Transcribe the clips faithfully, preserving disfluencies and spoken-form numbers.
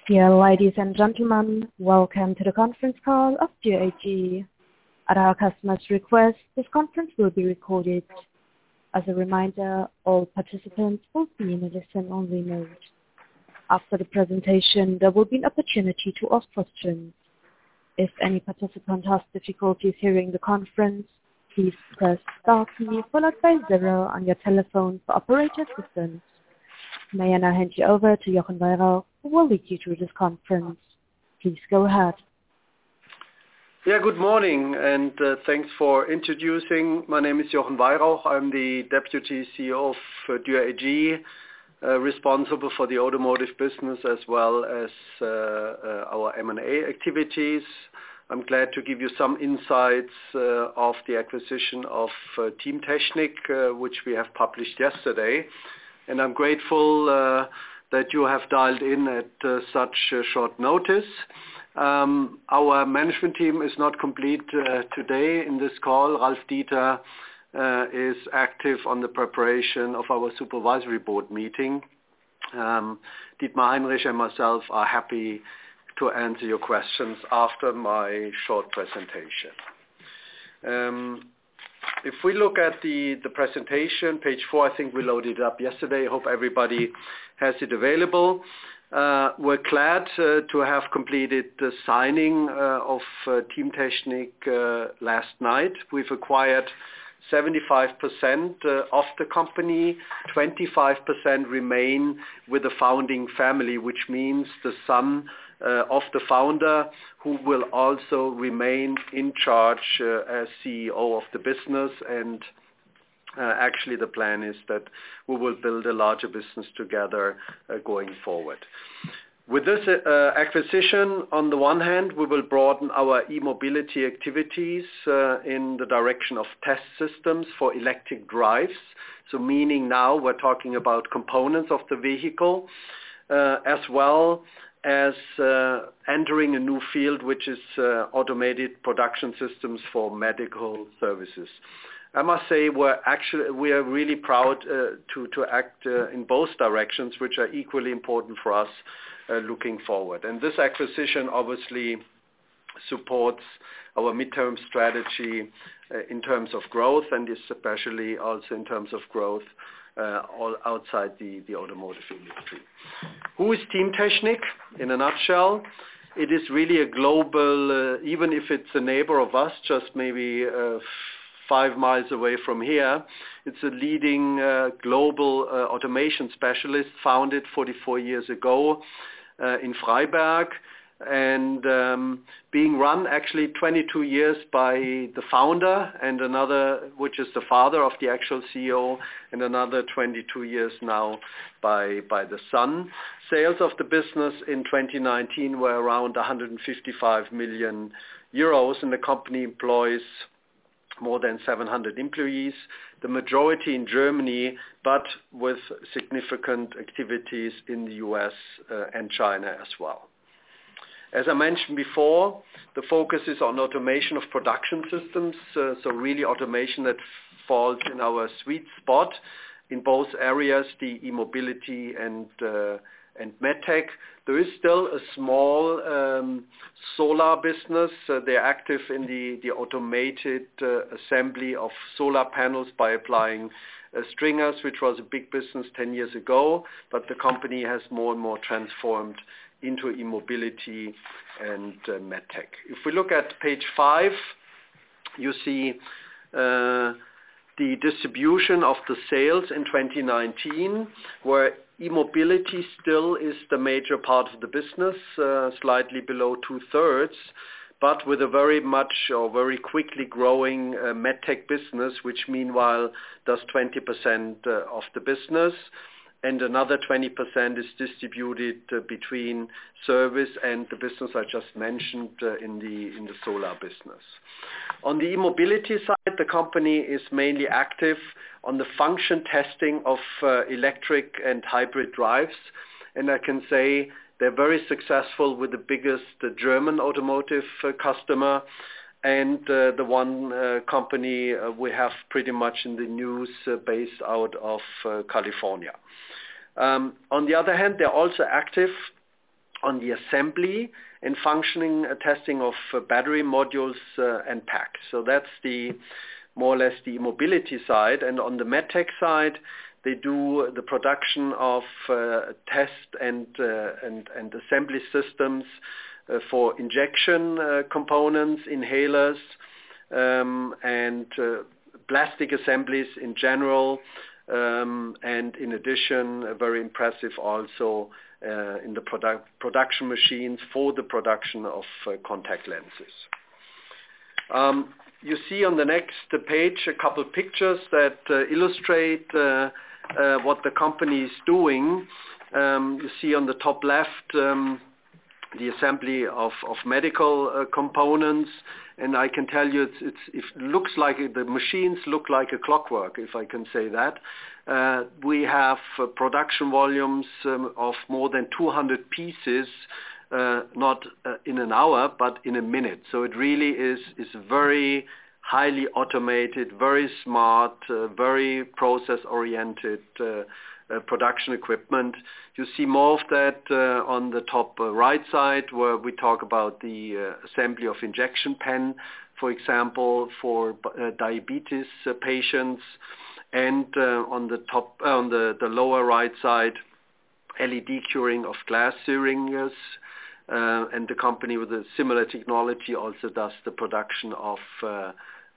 Dear ladies and gentlemen, welcome to the conference call of Dürr A G. At our customer's request, this conference will be recorded. As a reminder, all participants will be in a listen-only mode. After the presentation, there will be an opportunity to ask questions. If any participant has difficulties hearing the conference, please press star key followed by zero on your telephone for operator assistance. May I now hand you over to Jochen Weyrauch, who will lead you through this conference. Please go ahead. Yeah, good morning, and uh, thanks for introducing. My name is Jochen Weyrauch. I'm the Deputy C E O of uh, Dürr A G, uh, responsible for the automotive business as well as uh, uh, our M and A activities. I'm glad to give you some insights uh, of the acquisition of uh, Teamtechnik, uh, which we have published yesterday. And I'm grateful uh, that you have dialed in at uh, such uh, short notice. Um, our management team is not complete uh, today in this call. Ralf Dieter uh, is active on the preparation of our supervisory board meeting. Um, Dietmar Heinrich and myself are happy to answer your questions after my short presentation. Um, If we look at the, the presentation, page four, I think we loaded it up yesterday. I hope everybody has it available. Uh, we're glad uh, to have completed the signing uh, of uh, Teamtechnik uh, last night. We've acquired seventy-five percent uh, of the company. twenty-five percent remain with the founding family, which means the son Uh, of the founder, who will also remain in charge uh, as C E O of the business. And uh, actually the plan is that we will build a larger business together uh, going forward. With this uh, acquisition, on the one hand, we will broaden our e-mobility activities uh, in the direction of test systems for electric drives. So meaning now we're talking about components of the vehicle uh, as well as uh, entering a new field, which is uh, automated production systems for medical services. I must say we're actually we are really proud uh, to to act uh, in both directions, which are equally important for us uh, looking forward. And this acquisition obviously supports our midterm strategy uh, in terms of growth, and especially also in terms of growth Uh, all outside the, the automotive industry. Who is Teamtechnik? In a nutshell, it is really a global, uh, even if it's a neighbor of us, just maybe uh, five miles away from here, it's a leading uh, global uh, automation specialist founded forty-four years ago uh, in Freiberg, and um, being run actually twenty-two years by the founder and another, which is the father of the actual C E O, and another twenty-two years now by by the son. Sales of the business in twenty nineteen were around one hundred fifty-five million euros, and the company employs more than seven hundred employees, the majority in Germany, but with significant activities in the U S uh, and China as well. As I mentioned before, the focus is on automation of production systems, uh, so really automation that falls in our sweet spot in both areas, the e-mobility and uh, and medtech. There is still a small um, solar business. Uh, they're active in the, the automated uh, assembly of solar panels by applying uh, stringers, which was a big business ten years ago, but the company has more and more transformed into e-mobility and uh, medtech. If we look at page five, you see uh, the distribution of the sales in twenty nineteen, where e-mobility still is the major part of the business, uh, slightly below two-thirds, but with a very much or very quickly growing uh, medtech business, which meanwhile does twenty percent uh, of the business. And another twenty percent is distributed uh, between service and the business I just mentioned uh, in the in the solar business. On the e-mobility side, the company is mainly active on the function testing of uh, electric and hybrid drives, and I can say they're very successful with the biggest uh, German automotive uh, customer, and uh, the one uh, company uh, we have pretty much in the news uh, based out of uh, California. Um, on the other hand, they're also active on the assembly and functioning uh, testing of uh, battery modules uh, and packs. So that's the more or less the mobility side. And on the medtech side, they do the production of uh, test and, uh, and and assembly systems uh, for injection uh, components, inhalers, um, and uh, plastic assemblies in general. Um, and in addition, uh, very impressive also uh, in the produ- production machines for the production of uh, contact lenses. Um, you see on the next page a couple pictures that uh, illustrate uh, uh, what the company is doing. Um, you see on the top left um, the assembly of, of medical uh, components, and I can tell you it's, it's, it looks like the machines look like a clockwork, if I can say that. Uh, we have uh, production volumes um, of more than two hundred pieces, uh, not uh, in an hour, but in a minute. So it really is, is very highly automated, very smart, uh, very process-oriented uh, uh, production equipment. You see more of that uh, on the top uh, right side, where we talk about the uh, assembly of injection pen, for example, for uh, diabetes uh, patients, and uh, on the top, uh, on the, the lower right side, L E D curing of glass syringes. Uh, and the company with a similar technology also does the production of uh,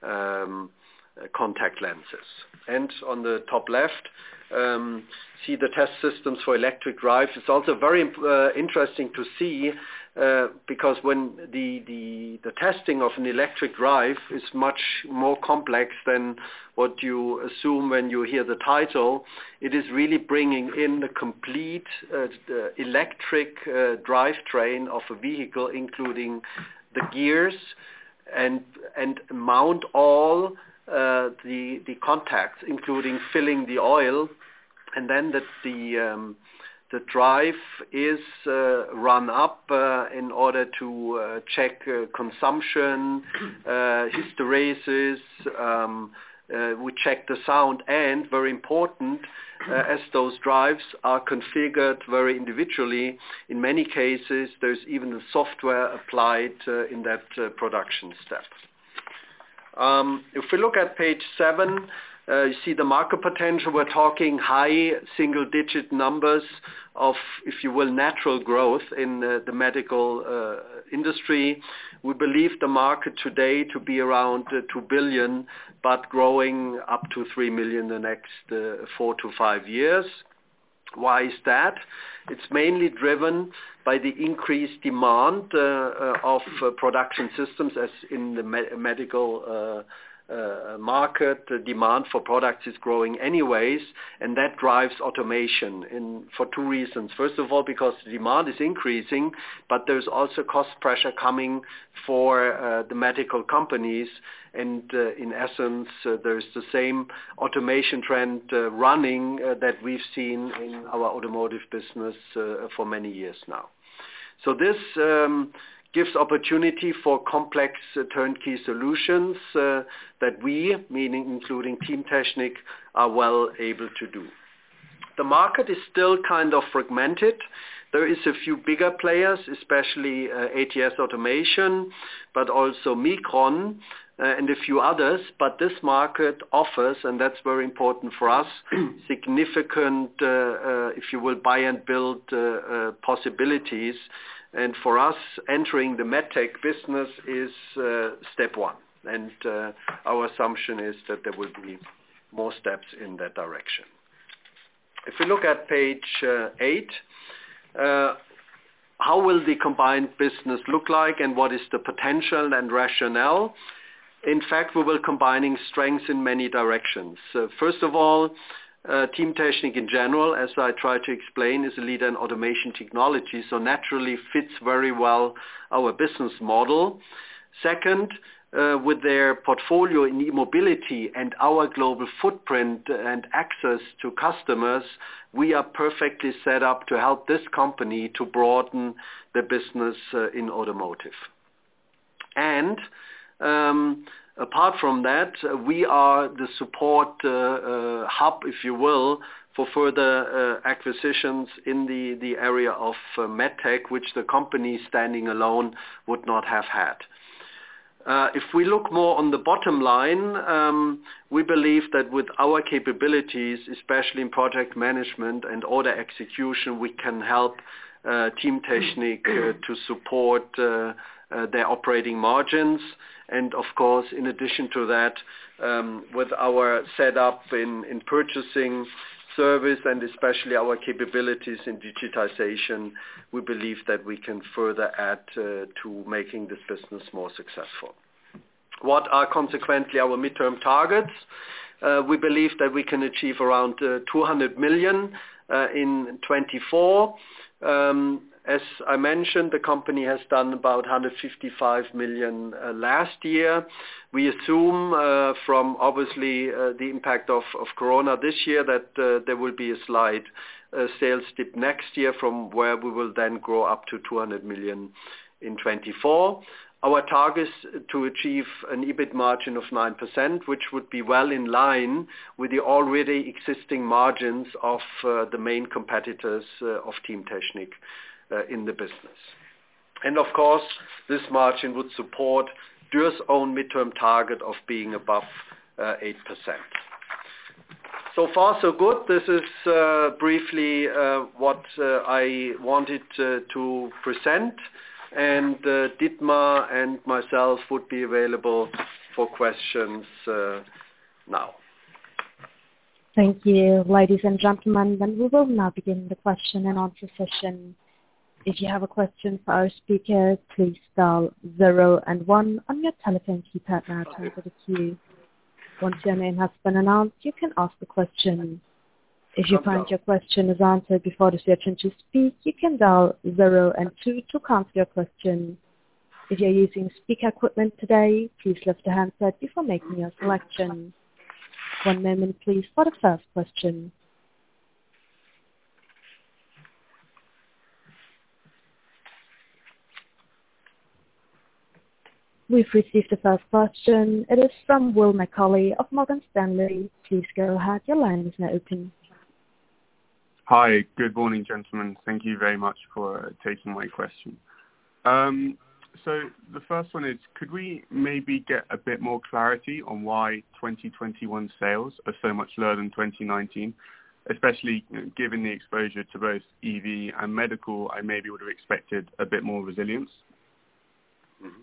um, uh, contact lenses. And on the top left, um, see the test systems for electric drive. It's also very uh, interesting to see uh, because when the, the, the testing of an electric drive is much more complex than what you assume when you hear the title. It is really bringing in the complete uh, the electric uh, drivetrain of a vehicle, including the gears, and and mount all uh, the the contacts, including filling the oil, and then that the um, the drive is uh, run up uh, in order to uh, check uh, consumption, uh, hysteresis. Um, uh, we check the sound, and very important, uh, as those drives are configured very individually, in many cases there's even a software applied uh, in that uh, production step. Um, if we look at page seven, uh, you see the market potential. We're talking high single-digit numbers of, if you will, natural growth in uh, the medical uh, industry. We believe the market today to be around uh, two billion, but growing up to three million the next uh, four to five years. Why is that? It's mainly driven by the increased demand uh, uh, of uh, production systems, as in the me- medical uh, uh, market. The demand for products is growing anyways, and that drives automation in, for two reasons. First of all, because the demand is increasing, but there's also cost pressure coming for uh, the medical companies, and uh, in essence, uh, there's the same automation trend uh, running uh, that we've seen in our automotive business uh, for many years now. So this um, gives opportunity for complex uh, turnkey solutions uh, that we, meaning including Teamtechnik, are well able to do. The market is still kind of fragmented. There is a few bigger players, especially uh, A T S Automation, but also Micron uh, and a few others. But this market offers, and that's very important for us, significant, uh, uh, if you will, buy and build uh, uh, possibilities. And for us, entering the medtech business is uh, step one. And uh, our assumption is that there will be more steps in that direction. If we look at page uh, eight, uh, how will the combined business look like, and what is the potential and rationale? In fact, we will combining strengths in many directions. Uh, first of all, Uh, Teamtechnik in general, as I try to explain, is a leader in automation technology, so naturally fits very well our business model. Second, uh, with their portfolio in e-mobility and our global footprint and access to customers, we are perfectly set up to help this company to broaden the business uh, in automotive. And um, apart from that, uh, we are the support uh, uh, hub, if you will, for further uh, acquisitions in the, the area of uh, medtech, which the company standing alone would not have had. Uh, if we look more on the bottom line, um, we believe that with our capabilities, especially in project management and order execution, we can help uh, Teamtechnik uh, to support uh, uh, their operating margins. And of course, in addition to that, um, with our setup in, in purchasing, service, and especially our capabilities in digitization, we believe that we can further add uh, to making this business more successful. What are consequently our midterm targets? Uh, we believe that we can achieve around uh, two hundred million uh, in twenty-four. Um, as I mentioned, the company has done about one hundred fifty-five million uh, last year. We assume uh, from obviously uh, the impact of, of Corona this year that uh, there will be a slight uh, sales dip next year, from where we will then grow up to two hundred million in twenty-four. Our target is to achieve an EBIT margin of nine percent, which would be well in line with the already existing margins of uh, the main competitors uh, of Teamtechnik uh, in the business. And of course, this margin would support Dürr's own midterm target of being above uh, eight percent. So far, so good. This is uh, briefly uh, what uh, I wanted uh, to present. And uh, Dietmar and myself would be available for questions uh, now. Thank you, ladies and gentlemen. Then we will now begin the question and answer session. If you have a question for our speaker, please dial zero and one on your telephone keypad now to enter the queue. Once your name has been announced, you can ask the question. If you find your question is answered before the your turn to speak, you can dial zero and two to cancel your question. If you're using speaker equipment today, please lift the handset before making your selection. One moment, please, for the first question. We've received the first question. It is from Will Macaulay of Morgan Stanley. Please go ahead. Your line is now open. Hi, good morning, gentlemen. Thank you very much for taking my question. Um, so the first one is, could we maybe get a bit more clarity on why twenty twenty-one sales are so much lower than twenty nineteen, especially you know, given the exposure to both E V and medical? I maybe would have expected a bit more resilience. Mm-hmm.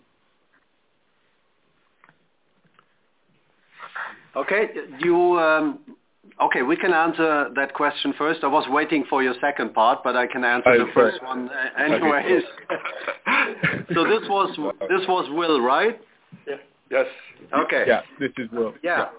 Okay, you... Um Okay, we can answer that question first. I was waiting for your second part, but I can answer oh, the first one anyways. Okay. So this was this was Will, right? Yeah. Yes. Okay. Yeah, this is Will. Yeah. Yeah.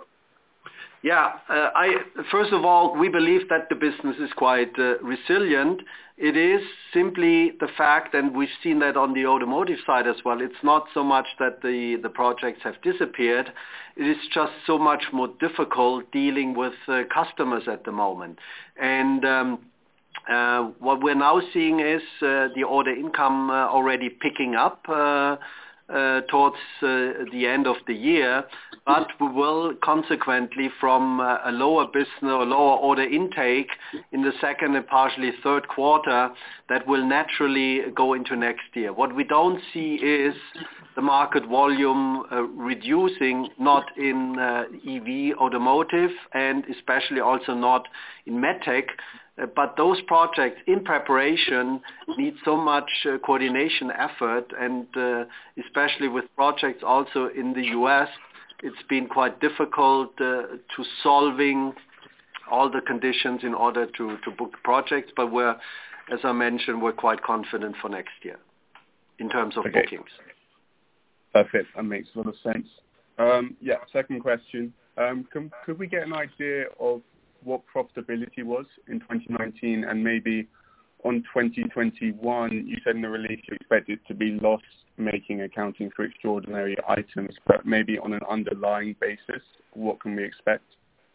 Yeah, uh, I first of all, we believe that the business is quite uh, resilient. It is simply the fact, and we've seen that on the automotive side as well, it's not so much that the, the projects have disappeared. It is just so much more difficult dealing with uh, customers at the moment. And um, uh, what we're now seeing is uh, the order income uh, already picking up uh, Uh, towards uh, the end of the year, but we will consequently from uh, a lower business or lower order intake in the second and partially third quarter that will naturally go into next year. What we don't see is the market volume uh, reducing, not in uh, E V automotive and especially also not in medtech. Uh, but those projects in preparation need so much uh, coordination effort, and uh, especially with projects also in the U S, it's been quite difficult uh, to solving all the conditions in order to, to book projects. But we're, as I mentioned, we're quite confident for next year in terms of okay. bookings. Perfect. That makes a lot of sense. Um, yeah, second question. Um, can, could we get an idea of what profitability was in twenty nineteen, and maybe on twenty twenty-one, you said in the release you expect it to be loss-making accounting for extraordinary items, but maybe on an underlying basis, what can we expect?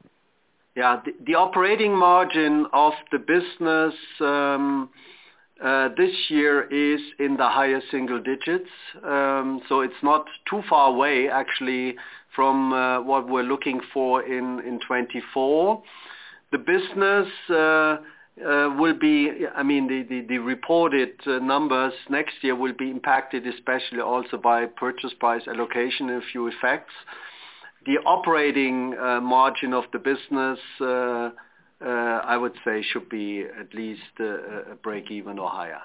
Yeah, the, the operating margin of the business um, uh, this year is in the higher single digits, um, so it's not too far away actually from uh, what we're looking for in, in twenty-four. the business uh, uh, will be, I mean, the, the, the reported uh, numbers next year will be impacted especially also by purchase price allocation and a few effects. The operating uh, margin of the business, uh, uh, I would say, should be at least uh, a break even or higher.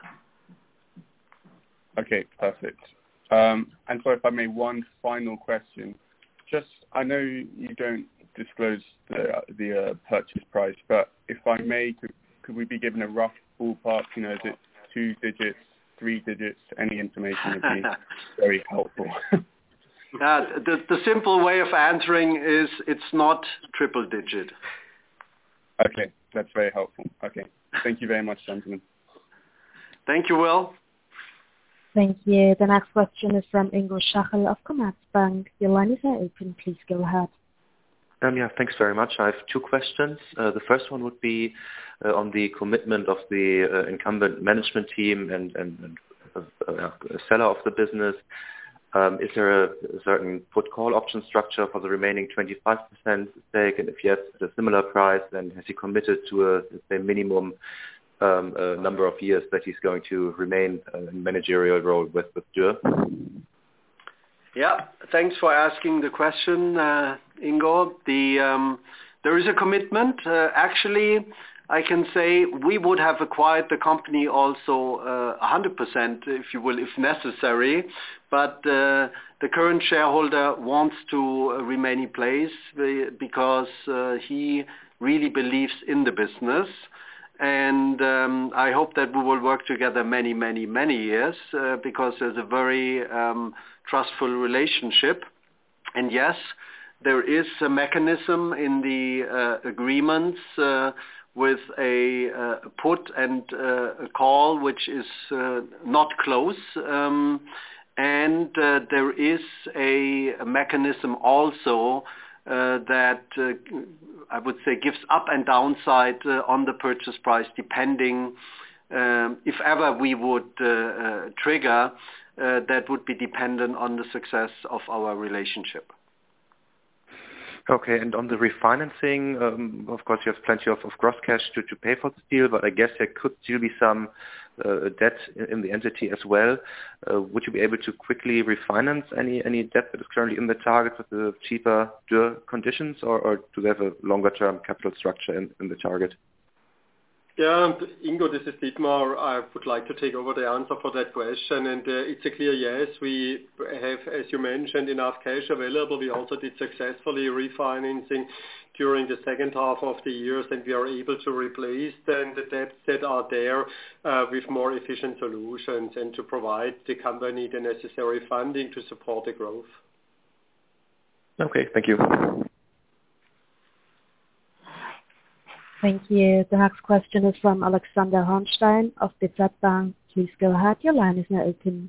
Okay, perfect. Um, and so if I may, one final question. Just, I know you don't disclose the, the uh, purchase price, but if I may, could, could we be given a rough ballpark? You know, is it two digits, three digits? Any information would be very helpful. Uh, the, the simple way of answering is it's not triple digit. Okay, that's very helpful. Okay, thank you very much, gentlemen. Thank you, Will. Thank you. The next question is from Ingo Schachel of Commerzbank. Your line is now open. Please go ahead. Um, yeah, thanks very much. I have two questions. Uh, the first one would be uh, on the commitment of the uh, incumbent management team and, and, and uh, a seller of the business. Um, is there a, a certain put call option structure for the remaining twenty-five percent stake? And if yes, at a similar price, then has he committed to a, let's say, minimum um, a number of years that he's going to remain uh, in managerial role with, with Dürr? Yeah, thanks for asking the question, uh, Ingo. The, um, there is a commitment. Uh, actually, I can say we would have acquired the company also uh, one hundred percent, if you will, if necessary. But uh, the current shareholder wants to uh, remain in place because uh, he really believes in the business. And um, I hope that we will work together many, many, many years uh, because there's a very um, trustful relationship. And yes, there is a mechanism in the uh, agreements uh, with a uh, put and uh, a call, which is uh, not close. Um, and uh, there is a, a mechanism also uh, that uh, I would say gives up and downside uh, on the purchase price, depending um, if ever we would uh, uh, trigger, uh, that would be dependent on the success of our relationship. Okay, and on the refinancing, um, of course, you have plenty of, of gross cash to, to pay for the deal, but I guess there could still be some uh, debt in, in the entity as well. Uh, would you be able to quickly refinance any, any debt that is currently in the target with the cheaper Dürr conditions, or, or do they have a longer-term capital structure in, in the target? Yeah, Ingo, this is Dietmar. I would like to take over the answer for that question. And uh, it's a clear yes. We have, as you mentioned, enough cash available. We also did successfully refinancing during the second half of the years, and we are able to replace then the debts that are there uh, with more efficient solutions and to provide the company the necessary funding to support the growth. Okay, thank you. Thank you. The next question is from Alexander Hornstein of D Z Bank. Please go ahead. Your line is now open.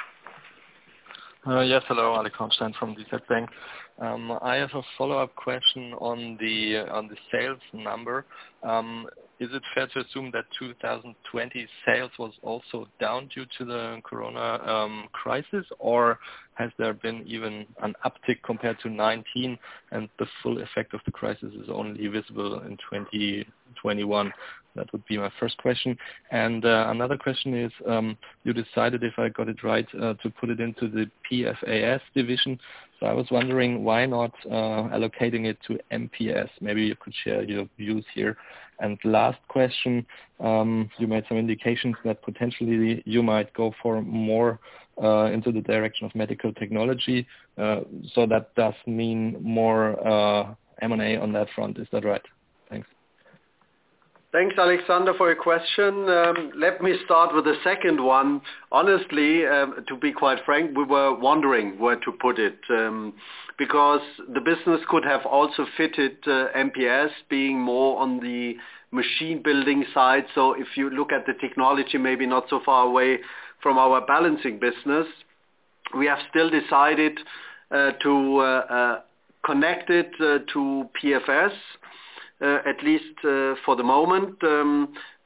Uh, yes, hello, Alex Hornstein from D Z Bank. Um, I have a follow-up question on the uh, on the sales number. Um, is it fair to assume that two thousand twenty sales was also down due to the corona um, crisis, or has there been even an uptick compared to nineteen, and the full effect of the crisis is only visible in twenty twenty-one? That would be my first question. And uh, another question is, um, you decided, if I got it right, uh, to put it into the P F A S division. So I was wondering why not uh, allocating it to M P S? Maybe you could share your views here. And last question, um, you made some indications that potentially you might go for more uh, into the direction of medical technology. Uh, so that does mean more uh, M and A on that front. Is that right? Thanks. Thanks, Alexander, for your question. Um, let me start with the second one. Honestly, um, to be quite frank, we were wondering where to put it um, because the business could have also fitted uh, M P S, being more on the machine building side. So if you look at the technology, maybe not so far away from our balancing business, we have still decided uh, to uh, uh, connect it uh, to P F S. Uh, at least uh, for the moment. Um,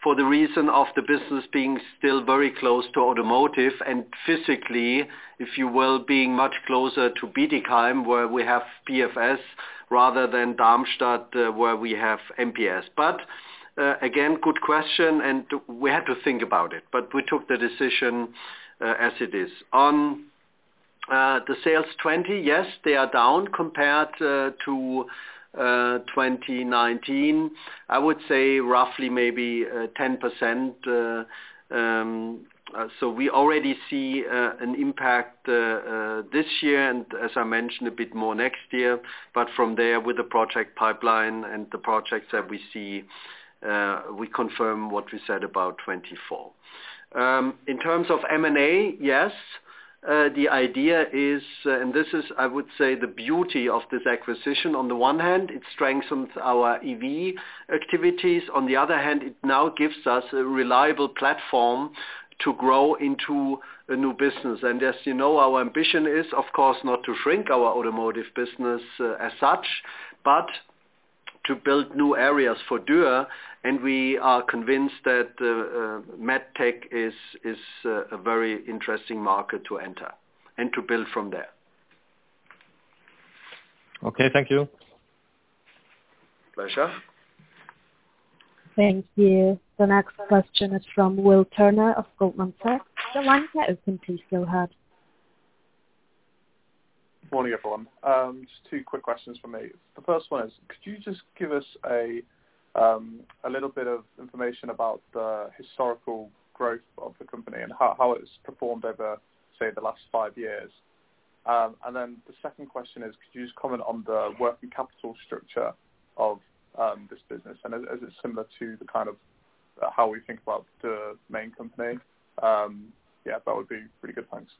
for the reason of the business being still very close to automotive and physically, if you will, being much closer to Bietigheim, where we have P F S, rather than Darmstadt, uh, where we have M P S. But uh, again, good question, and we had to think about it. But we took the decision uh, as it is. On uh, the sales twenty, yes, they are down compared uh, to Uh, twenty nineteen, I would say roughly maybe uh, ten percent. Uh, um, uh, so we already see uh, an impact uh, uh, this year, and as I mentioned, a bit more next year. But from there, with the project pipeline and the projects that we see, uh, we confirm what we said about twenty-four. Um, in terms of M and A, yes. Uh, the idea is, uh, and this is, I would say, the beauty of this acquisition. On the one hand, it strengthens our E V activities. On the other hand, it now gives us a reliable platform to grow into a new business. And as you know, our ambition is, of course, not to shrink our automotive business uh, as such, but to build new areas for Dürr, and we are convinced that uh, uh, MedTech is is uh, a very interesting market to enter and to build from there. Okay, thank you. Pleasure. Thank you. The next question is from Will Turner of Goldman Sachs. The line is open. Please go ahead. Morning, everyone. Um, just two quick questions from me. The first one is, could you just give us a um, a little bit of information about the historical growth of the company and how, how it's performed over, say, the last five years? Um, and then the second question is, could you just comment on the working capital structure of um, this business, and is, is it similar to the kind of uh, how we think about the main company? Um, yeah, that would be really good. Thanks.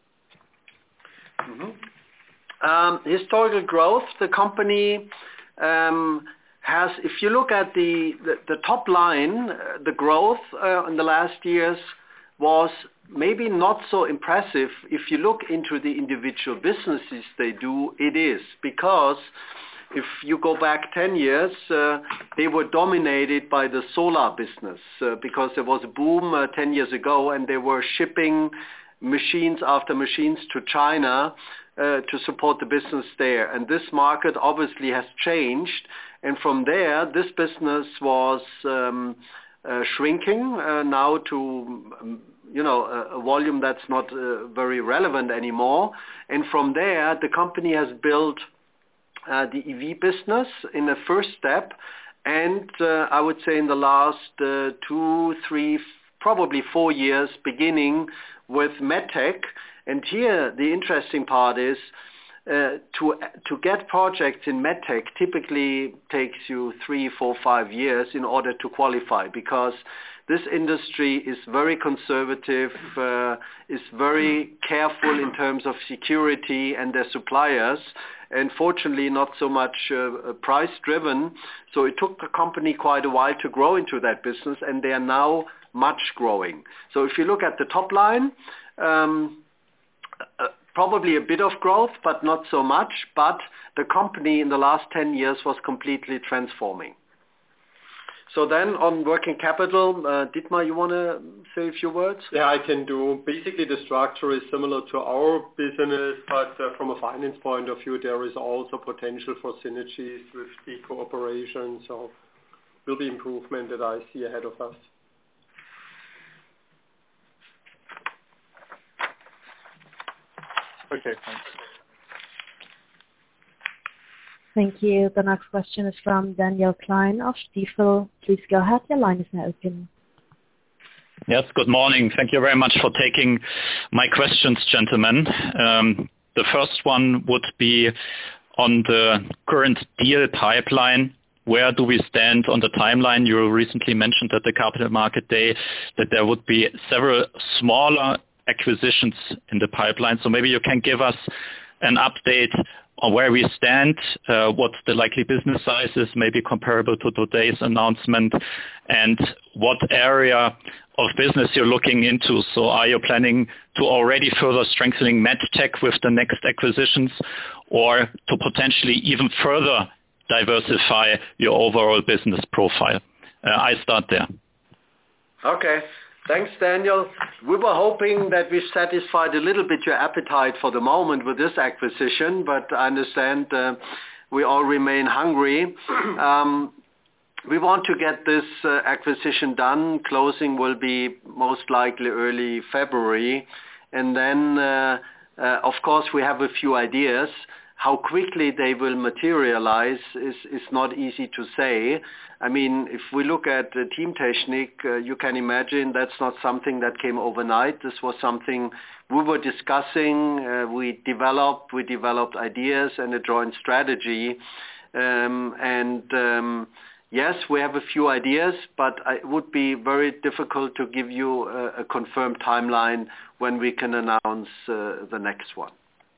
Mm-hmm. Um, historical growth, the company um, has, if you look at the, the, the top line, uh, the growth uh, in the last years was maybe not so impressive. If you look into the individual businesses they do, it is. Because if you go back ten years, uh, they were dominated by the solar business uh, because there was a boom uh, ten years ago, and they were shipping machines after machines to China uh, to support the business there. And this market obviously has changed. And from there, this business was um, uh, shrinking uh, now to, um, you know, a, a volume that's not uh, very relevant anymore. And from there, the company has built uh, the E V business in the first step. And uh, I would say in the last uh, two, three, probably four years, beginning with MedTech. And here the interesting part is uh, to to get projects in MedTech typically takes you three, four, five years in order to qualify, because this industry is very conservative, uh, is very careful in terms of security and their suppliers, and fortunately not so much uh, price driven. So it took the company quite a while to grow into that business, and they are now much growing. So if you look at the top line, um, uh, probably a bit of growth, but not so much. But the company in the last ten years was completely transforming. So then on working capital, uh, Dietmar, you want to say a few words? Yeah, I can do. Basically, the structure is similar to our business, but uh, from a finance point of view, there is also potential for synergies with the cooperation. So will be improvement that I see ahead of us. Okay, thanks. Thank you. The next question is from Daniel Klein of Stifel. Please go ahead. Your line is now open. Yes, good morning. Thank you very much for taking my questions, gentlemen. Um, the first one would be on the current deal pipeline. Where do we stand on the timeline? You recently mentioned at the Capital Market Day that there would be several smaller acquisitions in the pipeline. So maybe you can give us an update on where we stand, uh, what the likely business size is, maybe comparable to today's announcement, and what area of business you're looking into. So are you planning to already further strengthening MedTech with the next acquisitions, or to potentially even further diversify your overall business profile? Uh, I start there. Okay. Thanks, Daniel. We were hoping that we've satisfied a little bit your appetite for the moment with this acquisition, but I understand uh, we all remain hungry. Um, we want to get this uh, acquisition done. Closing will be most likely early February. And then, uh, uh, of course, we have a few ideas. How quickly they will materialize is, is not easy to say. I mean, if we look at uh, Teamtechnik, uh, you can imagine that's not something that came overnight. This was something we were discussing. Uh, we developed, we developed ideas and a joint strategy. Um, and um, yes, we have a few ideas, but it would be very difficult to give you a, a confirmed timeline when we can announce uh, the next one.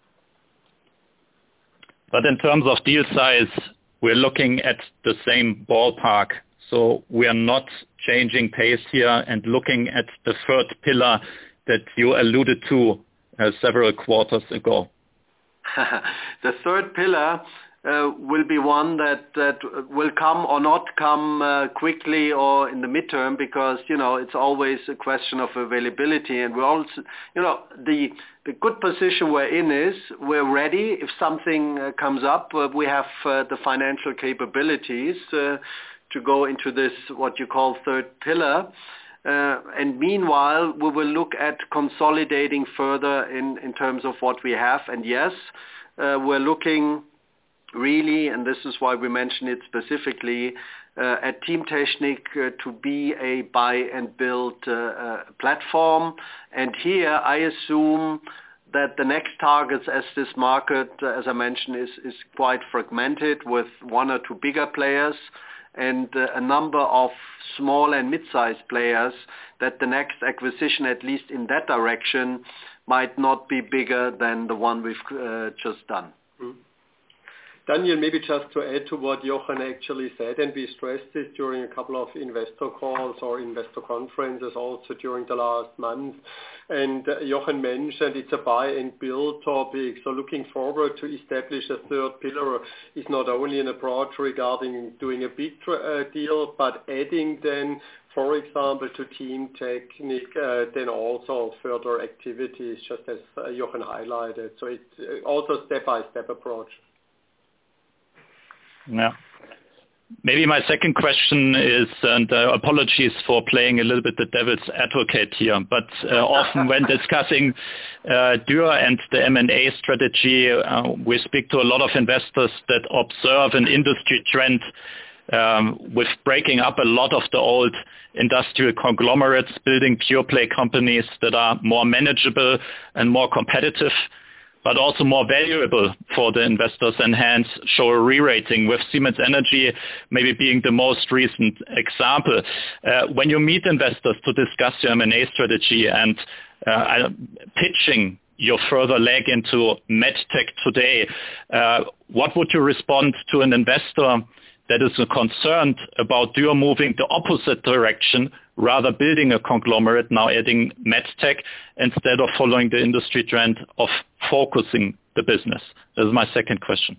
But in terms of deal size, we're looking at the same ballpark. So we are not changing pace here and looking at the third pillar that you alluded to uh, several quarters ago. The third pillar uh, will be one that, that will come or not come uh, quickly or in the midterm, because, you know, it's always a question of availability. And we're also, you know, the the good position we're in is we're ready. If something uh, comes up, uh, we have uh, the financial capabilities uh, to go into this, what you call third pillar. Uh, and meanwhile, we will look at consolidating further in, in terms of what we have. And yes, uh, we're looking really, and this is why we mention it specifically, uh, at Teamtechnik uh, to be a buy and build uh, uh, platform. And here I assume that the next targets, as this market, uh, as I mentioned, is, is quite fragmented with one or two bigger players and uh, a number of small and mid-sized players, that the next acquisition, at least in that direction, might not be bigger than the one we've uh, just done. Mm. Daniel, maybe just to add to what Jochen actually said, and we stressed this during a couple of investor calls or investor conferences also during the last month. And uh, Jochen mentioned it's a buy and build topic. So looking forward to establish a third pillar is not only an approach regarding doing a big uh, deal, but adding then, for example, to Teamtechnik, uh, then also further activities, just as uh, Jochen highlighted. So it's also step-by-step approach. Yeah. Maybe my second question is, and uh, apologies for playing a little bit the devil's advocate here, but uh, often when discussing uh, Dürr and the M and A strategy, uh, we speak to a lot of investors that observe an industry trend um, with breaking up a lot of the old industrial conglomerates, building pure play companies that are more manageable and more competitive, but also more valuable for the investors, and hence show a re-rating, with Siemens Energy maybe being the most recent example. Uh, when you meet investors to discuss your M and A strategy and uh, pitching your further leg into medtech today, uh, what would you respond to an investor that is concerned about Dürr moving the opposite direction, rather building a conglomerate, now adding medtech, instead of following the industry trend of focusing the business? This is my second question.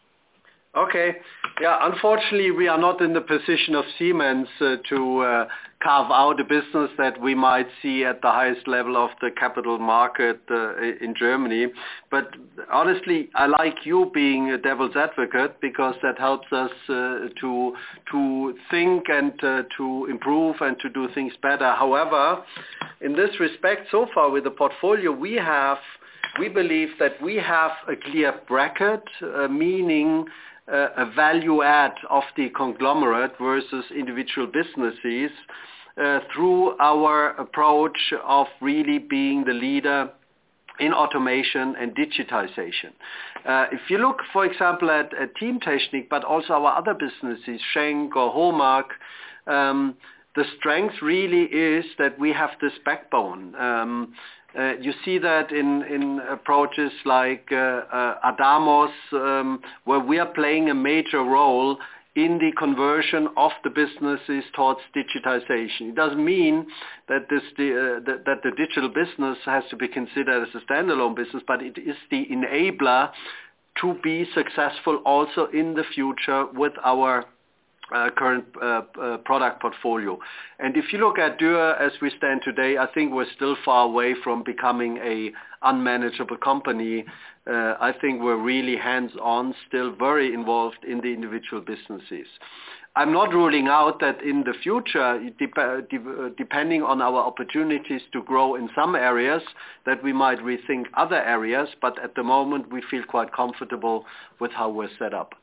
Okay. Yeah, unfortunately, we are not in the position of Siemens uh, to uh, carve out a business that we might see at the highest level of the capital market uh, in Germany. But honestly, I like you being a devil's advocate, because that helps us uh, to to think and uh, to improve and to do things better. However, in this respect, so far with the portfolio we have, we believe that we have a clear bracket, uh, meaning uh, a value add of the conglomerate versus individual businesses uh, through our approach of really being the leader in automation and digitization. Uh, if you look, for example, at, at Teamtechnik, but also our other businesses, Schenck or Homag, um, the strength really is that we have this backbone. Um, Uh, you see that in, in approaches like uh, uh, Adamos, um, where we are playing a major role in the conversion of the businesses towards digitization. It doesn't mean that, this, the, uh, that, that the digital business has to be considered as a standalone business, but it is the enabler to be successful also in the future with our uh, current uh, uh, product portfolio. And if you look at Dürr as we stand today, I think we're still far away from becoming a unmanageable company. Uh, I think we're really hands-on, still very involved in the individual businesses. I'm not ruling out that in the future, dep- de- depending on our opportunities to grow in some areas, that we might rethink other areas, but at the moment we feel quite comfortable with how we're set up.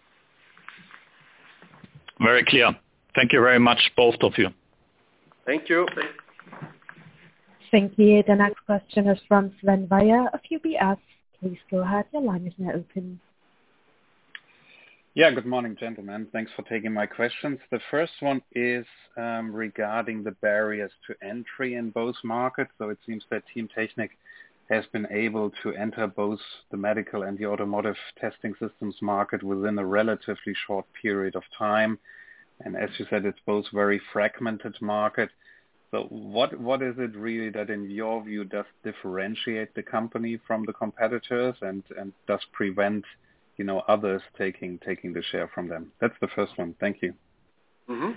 Very clear. Thank you very much, both of you. Thank you. Thank you. The next question is from Sven Weier of U B S. Please go ahead. Your line is now open. Yeah, good morning, gentlemen. Thanks for taking my questions. The first one is um, regarding the barriers to entry in both markets. So it seems that Teamtechnik has been able to enter both the medical and the automotive testing systems market within a relatively short period of time. And as you said, it's both very fragmented market. So what what is it really that in your view does differentiate the company from the competitors and, and does prevent, you know, others taking taking the share from them? That's the first one. Thank you. Mm-hmm.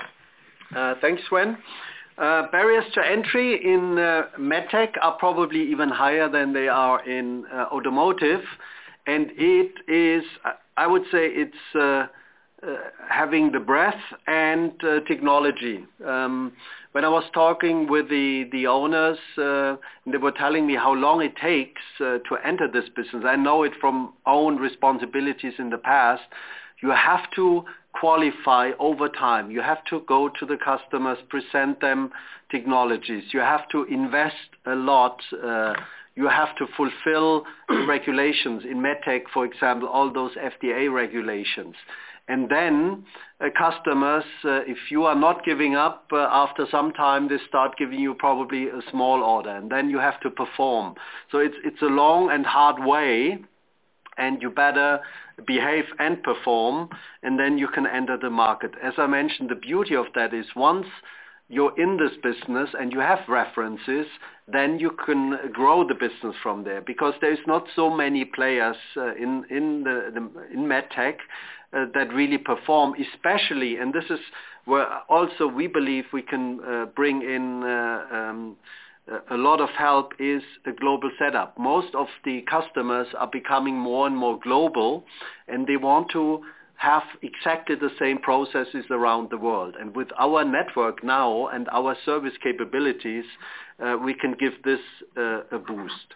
Uh, thanks, Sven. Uh, barriers to entry in uh, medtech are probably even higher than they are in uh, automotive, and it is, I would say, it's uh, uh, having the breadth and uh, technology. Um, when I was talking with the the owners, uh, they were telling me how long it takes uh, to enter this business. I know it from own responsibilities in the past. You have to qualify over time. You have to go to the customers, present them technologies. You have to invest a lot. Uh, you have to fulfill regulations in medtech, for example, all those F D A regulations. And then uh, customers, uh, if you are not giving up, uh, after some time they start giving you probably a small order, and then you have to perform. So it's it's a long and hard way, and you better behave and perform, and then you can enter the market. As I mentioned, the beauty of that is once you're in this business and you have references, then you can grow the business from there, because there's not so many players uh, in in the, the in medtech uh, that really perform, especially, and this is where also we believe we can uh, bring in uh, um, a lot of help, is a global setup. Most of the customers are becoming more and more global, and they want to have exactly the same processes around the world. And with our network now and our service capabilities, uh, we can give this uh, a boost.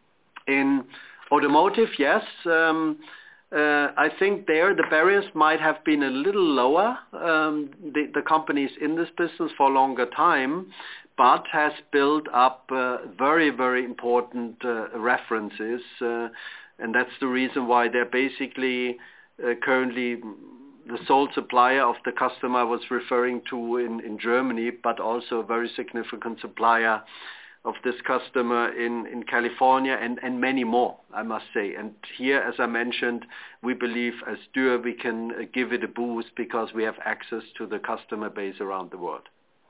In automotive, yes, um, uh, I think there the barriers might have been a little lower. Um, the, the companies in this business for a longer time, but has built up uh, very, very important uh, references. Uh, and that's the reason why they're basically uh, currently the sole supplier of the customer I was referring to in, in Germany, but also a very significant supplier of this customer in, in California and, and many more, I must say. And here, as I mentioned, we believe as Dürr we can uh, give it a boost because we have access to the customer base around the world.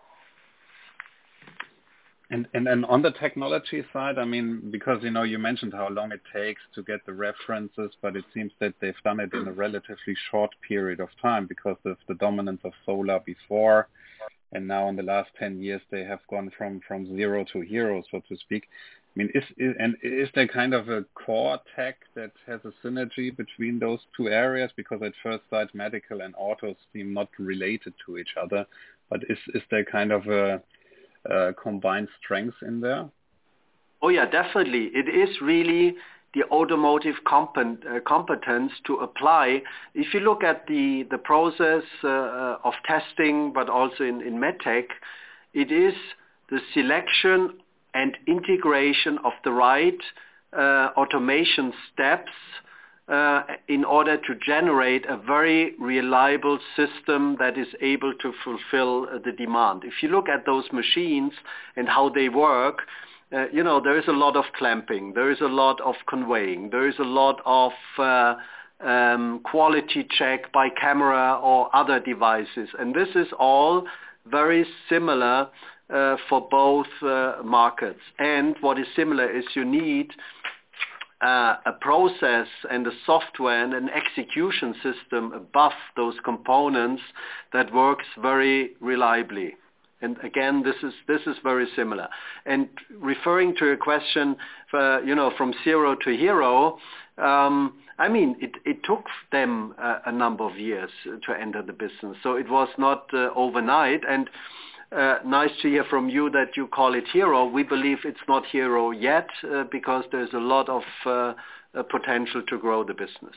And and then on the technology side, I mean, because, you know, you mentioned how long it takes to get the references, but it seems that they've done it in a relatively short period of time because of the dominance of solar before. And now in the last ten years, they have gone from, from zero to hero, so to speak. I mean, is, is and is there kind of a core tech that has a synergy between those two areas? Because at first sight, medical and autos seem not related to each other. But is, is there kind of a uh, combined strengths in there? Oh, yeah, definitely. It is really the automotive compen- uh, competence to apply. If you look at the, the process uh, of testing, but also in, in medtech, it is the selection and integration of the right uh, automation steps uh, in order to generate a very reliable system that is able to fulfill uh, the demand. If you look at those machines and how they work, Uh, you know, there is a lot of clamping, there is a lot of conveying, there is a lot of uh, um, quality check by camera or other devices. And this is all very similar uh, for both uh, markets. And what is similar is you need uh, a process and a software and an execution system above those components that works very reliably. And again, this is this is very similar. And referring to your question, for, you know, from zero to hero, um, I mean, it, it took them a, a number of years to enter the business. So it was not uh, overnight. And uh, nice to hear from you that you call it hero. We believe it's not hero yet uh, because there's a lot of uh, uh, potential to grow the business.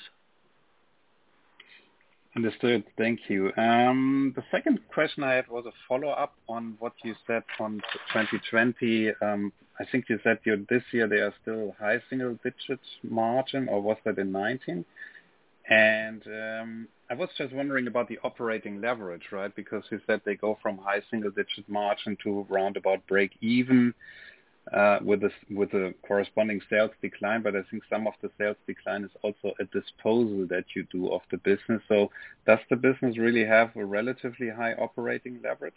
Understood. Thank you. Um, the second question I had was a follow-up on what you said on twenty twenty. Um, I think you said you're, this year they are still high single-digit margin, or was that in nineteen? And um, I was just wondering about the operating leverage, right? Because you said they go from high single-digit margin to round about break-even. Uh, with a, with a corresponding sales decline, but I think some of the sales decline is also a disposal that you do of the business. So does the business really have a relatively high operating leverage?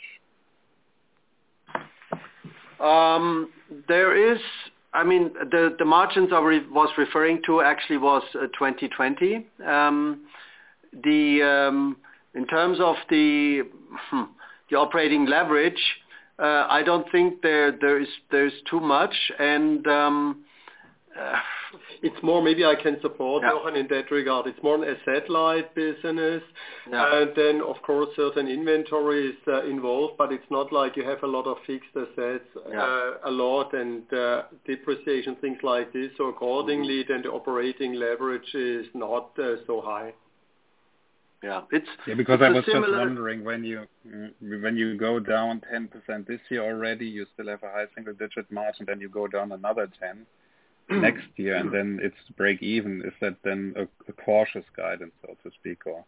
Um, there is, I mean, the, the margins I re- was referring to actually was uh, twenty twenty. Um, the um, in terms of the hmm, the operating leverage, Uh, I don't think there there is there's too much, and um, uh, it's more. Maybe I can support yeah. Jochen in that regard. It's more an asset-light business, yeah. and then of course certain inventory is uh, involved, but it's not like you have a lot of fixed assets, yeah. uh, a lot and uh, depreciation, things like this. So accordingly, mm-hmm. then the operating leverage is not uh, so high. Yeah, it's yeah, because it's I was similar... just wondering when you when you go down ten percent this year already, you still have a high single digit margin, then you go down another ten next year, and then it's break even. Is that then a, a cautious guidance, so to speak, or?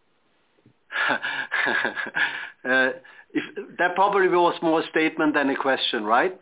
uh, if, that probably was more a statement than a question, right?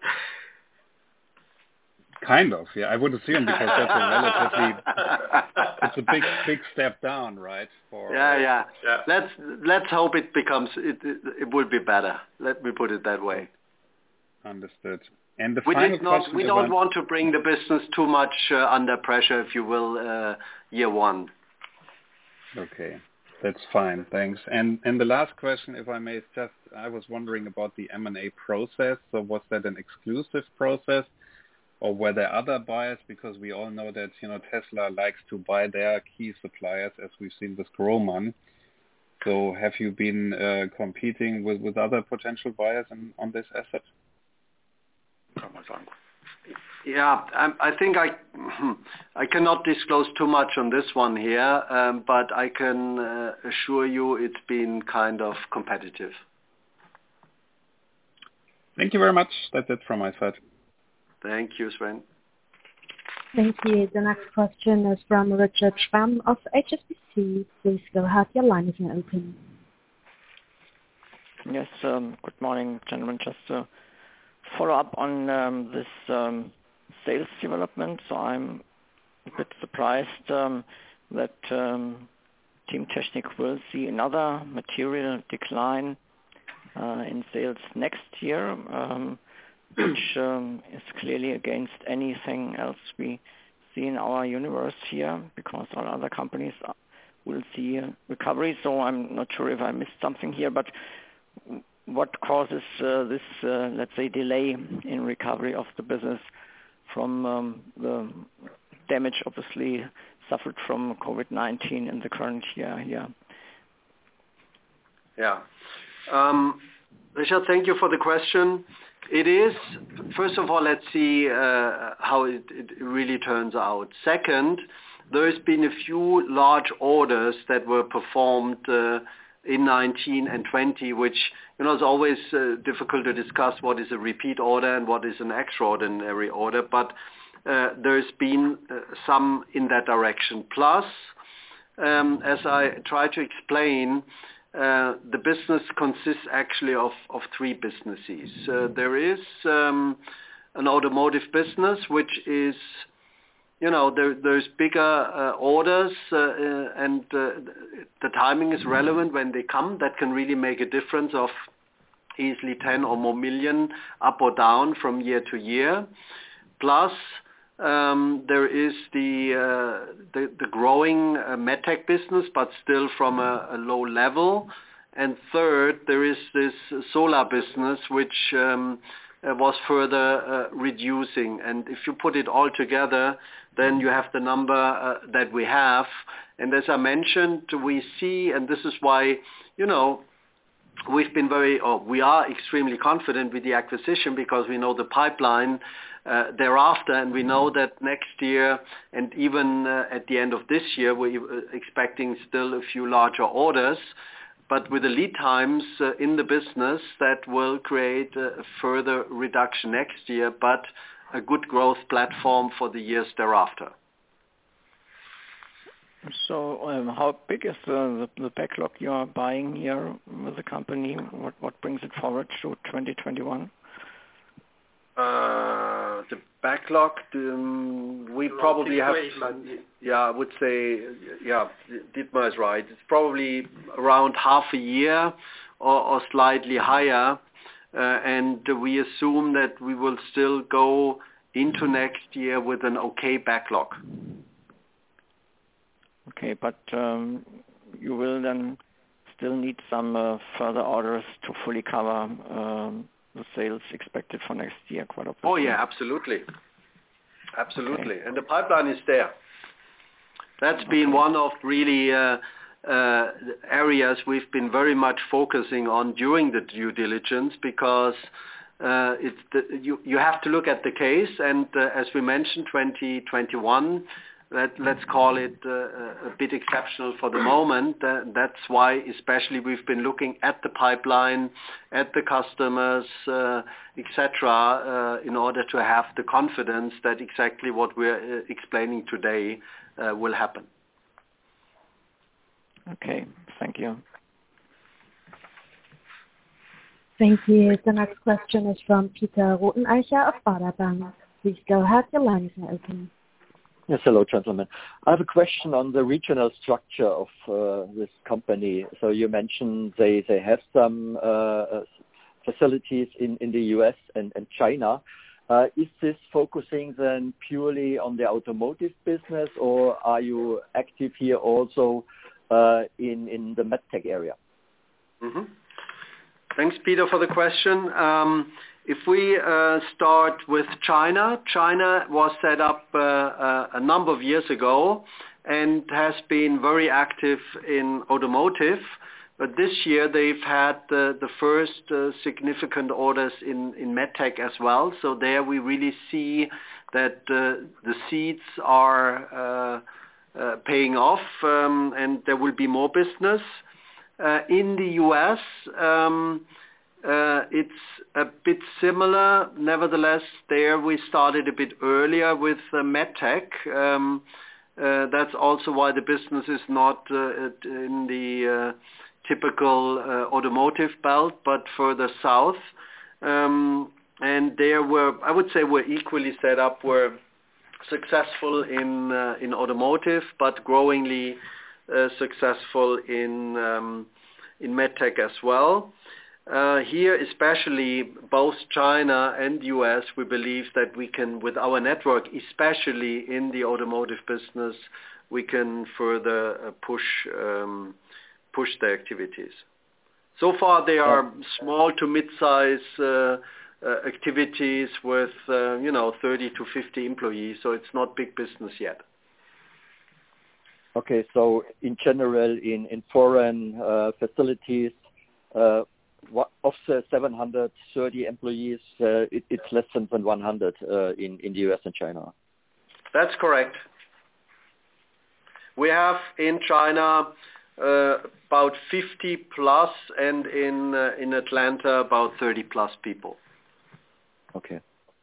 Kind of, yeah. I would assume because that's a relatively, it's a big, big step down, right? For yeah, yeah, yeah. Let's let's hope it becomes it. It, it will be better. Let me put it that way. Understood. And the we final did not. question We don't want to bring the business too much uh, under pressure, if you will, uh, year one. Okay, that's fine. Thanks. And and the last question, if I may, is just I was wondering about the M and A process. So was that an exclusive process? Or were there other buyers? Because we all know that, you know, Tesla likes to buy their key suppliers, as we've seen with Grohmann. So have you been uh, competing with, with other potential buyers in, on this asset? Yeah, I, I think I I cannot disclose too much on this one here, um, but I can uh, assure you it's been kind of competitive. Thank you very much. That's it from my side. Thank you, Sven. Thank you. The next question is from Richard Schramm of H S B C. Please go ahead. Your line is now open. Yes, um, good morning, gentlemen. Just to follow up on um, this um, sales development. So I'm a bit surprised um, that um, Teamtechnik will see another material decline uh, in sales next year. Um, which um, is clearly against anything else we see in our universe here, because all other companies will see a recovery. So I'm not sure if I missed something here, but what causes uh, this, uh, let's say, delay in recovery of the business from um, the damage obviously suffered from COVID nineteen in the current year here? Yeah. Um, Richard, thank you for the question. It is, first of all, let's see uh, how it, it really turns out. Second, there's been a few large orders that were performed uh, in nineteen and twenty, which, you know, it's always uh, difficult to discuss what is a repeat order and what is an extraordinary order, but uh, there's been uh, some in that direction. Plus, um, as I try to explain, Uh, the business consists actually of, of three businesses. Uh, there is um, an automotive business, which is, you know, there, there's bigger uh, orders uh, uh, and uh, the timing is relevant when they come. That can really make a difference of easily ten or more million up or down from year to year. Plus, Um, there is the, uh, the, the growing uh, MedTech business, but still from a, a low level. And third, there is this solar business, which um, uh, was further uh, reducing. And if you put it all together, then you have the number uh, that we have. And as I mentioned, we see, and this is why, you know, we've been very, or we are extremely confident with the acquisition, because we know the pipeline uh, thereafter, and we know that next year and even uh, at the end of this year, we're expecting still a few larger orders. But with the lead times uh, in the business, that will create a further reduction next year, but a good growth platform for the years thereafter. So um, how big is the, the, the backlog you are buying here with the company? What, what brings it forward to twenty twenty-one? Uh, the backlog, um, we Around probably have, yeah, I would say, yeah, Dietmar is right. It's probably around half a year or, or slightly higher. Uh, and we assume that we will still go into next year with an okay backlog. Okay, but um, you will then still need some uh, further orders to fully cover um, the sales expected for next year, quite obviously. Oh yeah, absolutely. Absolutely. Okay. And the pipeline is there. That's Okay. been one of really uh, uh, areas we've been very much focusing on during the due diligence, because uh, it's the, you, you have to look at the case, and uh, as we mentioned, twenty twenty-one, Let, let's call it uh, a bit exceptional for the moment. Uh, that's why especially we've been looking at the pipeline, at the customers, uh, et cetera, uh, in order to have the confidence that exactly what we're uh, explaining today uh, will happen. Okay, thank you. Thank you. The next question is from Peter Roteneicher of Baader Bank. Please go ahead, your line is now open. Yes, hello, gentlemen. I have a question on the regional structure of uh, this company. So you mentioned they, they have some uh, facilities in, in the U S and, and China. Uh, is this focusing then purely on the automotive business, or are you active here also uh, in, in the MedTech area? Mm-hmm. Thanks, Peter, for the question. Um, If we uh, start with China, China was set up uh, uh, a number of years ago and has been very active in automotive. But this year they've had uh, the first uh, significant orders in, in MedTech as well. So there we really see that uh, the seeds are uh, uh, paying off, um, and there will be more business. Uh, in the U S, um, Uh, it's a bit similar. Nevertheless, there we started a bit earlier with uh, MedTech. Um, uh, that's also why the business is not uh, in the uh, typical uh, automotive belt, but further south. Um, and there we're, I would say we're equally set up. We're successful in uh, in automotive, but growingly uh, successful in um, in MedTech as well. Uh, here, especially both China and U S, we believe that we can, with our network, especially in the automotive business, we can further uh, push um, push the activities. So far, they are small to mid-size uh, uh, activities with, uh, you know, thirty to fifty employees, so it's not big business yet. Okay, so in general, in, in foreign uh, facilities, uh, of the seven hundred thirty employees, uh, it, it's less than one hundred uh, in, in the U S and China. That's correct. We have in China uh, about fifty plus, and in uh, in Atlanta about thirty plus people. Okay.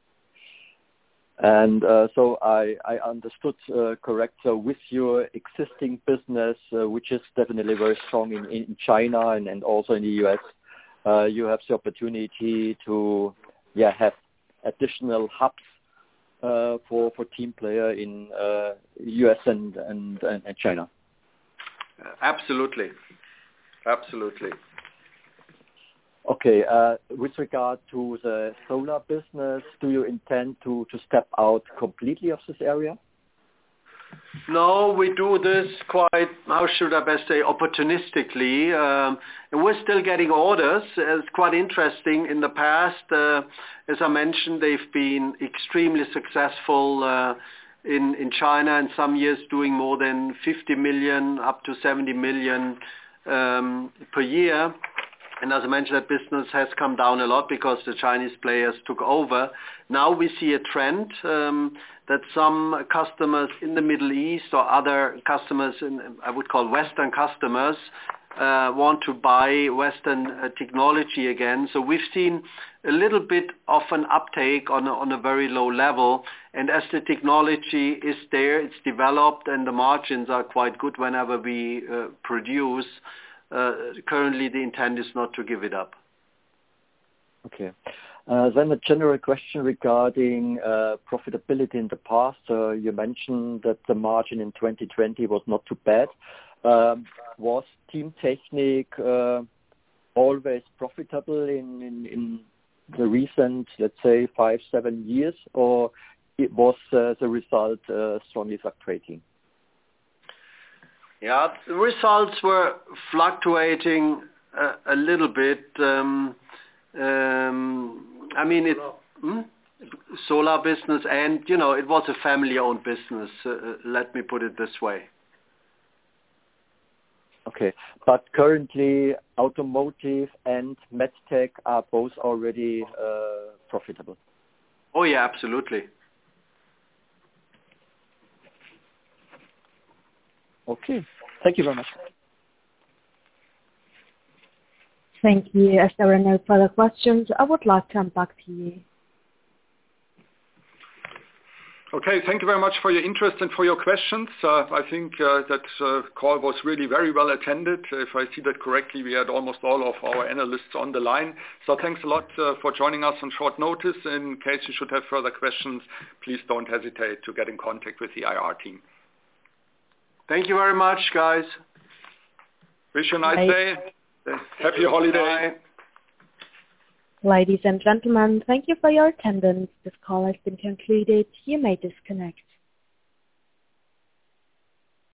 And uh, so I, I understood uh, correct. So with your existing business, uh, which is definitely very strong in, in China and, and also in the U S, Uh, you have the opportunity to, yeah, have additional hubs uh, for for team player in uh, U S and and, and China. Absolutely, absolutely. Okay. Uh, with regard to the solar business, do you intend to, to step out completely of this area? No, we do this quite, how should I best say, opportunistically. Um, and we're still getting orders. It's quite interesting. In the past, uh, as I mentioned, they've been extremely successful uh, in, in China, in some years doing more than fifty million, up to seventy million um, per year. And as I mentioned, that business has come down a lot because the Chinese players took over. Now we see a trend um, that some customers in the Middle East or other customers, in, I would call Western customers, uh, want to buy Western uh, technology again. So we've seen a little bit of an uptake on a, on a very low level. And as the technology is there, it's developed, and the margins are quite good whenever we uh, produce. Uh, currently, the intent is not to give it up. Okay. Uh, then a general question regarding uh, profitability in the past. Uh, you mentioned that the margin in twenty twenty was not too bad. Um, was Teamtechnik uh, always profitable in, in, in the recent, let's say, five, seven years, or it was uh, the result uh, strongly fluctuating? Yeah, the results were fluctuating a, a little bit. Um, um, I mean, it hmm? solar business, and you know, it was a family-owned business. Uh, let me put it this way. Okay, but currently, automotive and medtech are both already uh, profitable. Oh yeah, absolutely. Okay. Thank you very much. Thank you. As there are no further questions, I would like to come back to you. Okay, thank you very much for your interest and for your questions. Uh, I think uh, that uh, call was really very well attended. If I see that correctly, we had almost all of our analysts on the line. So thanks a lot uh, for joining us on short notice. In case you should have further questions, please don't hesitate to get in contact with the I R team. Thank you very much, guys. Wish you a nice Bye. day. Happy holiday. Ladies and gentlemen, thank you for your attendance. This call has been concluded. You may disconnect.